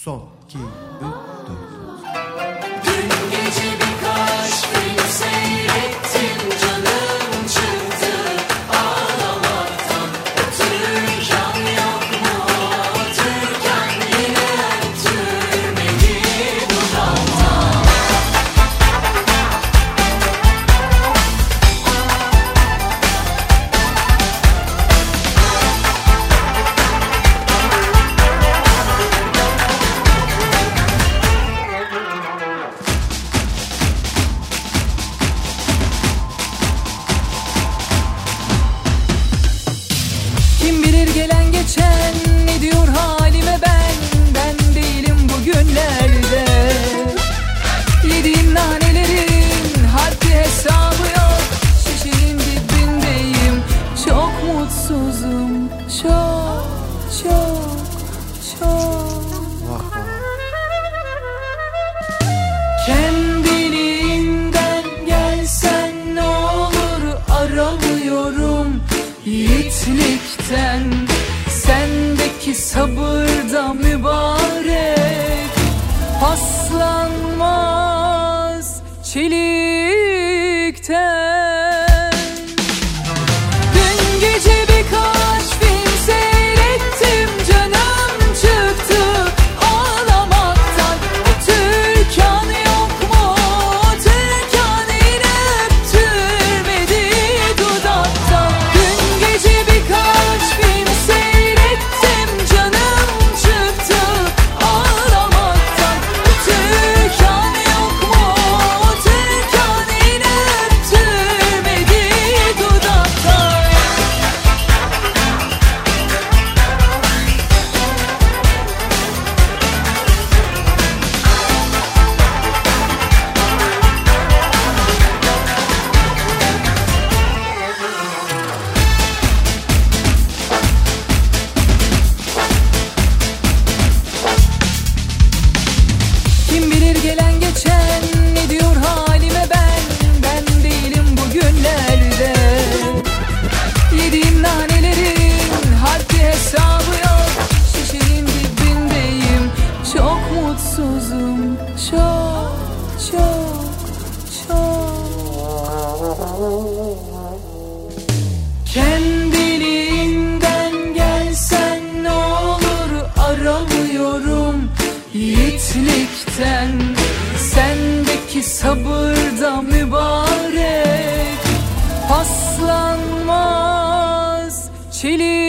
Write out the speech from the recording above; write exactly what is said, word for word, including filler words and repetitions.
Son, iki, üç, dört. Dün gece birkaç film seyrettim, canım çıktı ağlamaktan. Otururken yok mu, otururken yine öptürmedi dudaktan. Kim bilir gelen geçen ne diyor halime ben. Ben değilim bugünlerde. Yediğim nanelerin haddi hesabı yok. Şişenin dibindeyim, çok mutsuzum. Çok çok çok. Vah vah. Kendiliğinden gelsen ne olur, aramıyorum yiğitlikten. Sendeki sabırda mübarek, paslanmaz çelikten. Dün gece birkaç film seyrettim, canım çıktı ağlamaktan. Otururken yok mu, otururken yine öptürmedi dudaktan. Dün gece birkaç film seyrettim, canım çıktı ağlamaktan. Otururken yok mu, otururken yine öptürmedi dudaktan. Kim bilir gelen geçen ne diyor halime ben. Ben değilim bugünlerde. Yediğim nanelerin haddi hesabı yok. Şişenin dibindeyim, çok mutsuzum. Çok çok çok. Kendiliğinden gelsen ne olur, aramıyorum yiğitlikten. Sendeki sabırda mübarek, paslanmaz çelik.